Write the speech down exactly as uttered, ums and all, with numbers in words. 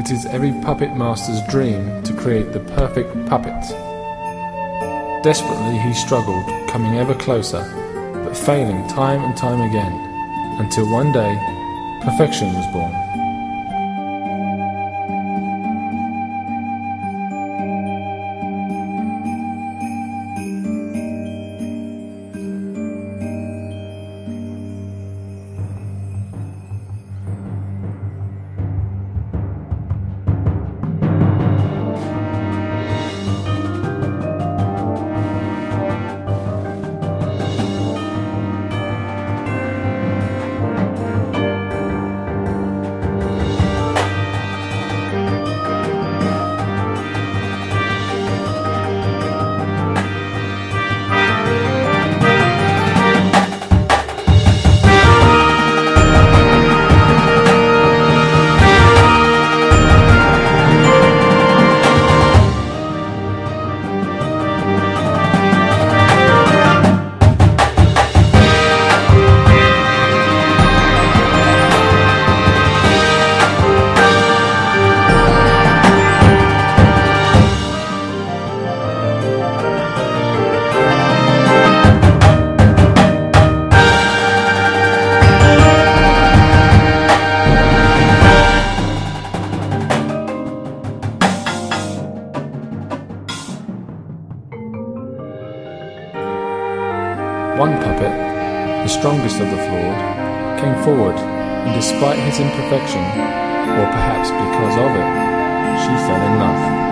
It is every puppet master's dream to create the perfect puppet. Desperately he struggled, coming ever closer, but failing time and time again, until one day, perfection was born. One puppet, the strongest of the flawed, came forward, and despite his imperfection, or perhaps because of it, she fell in love.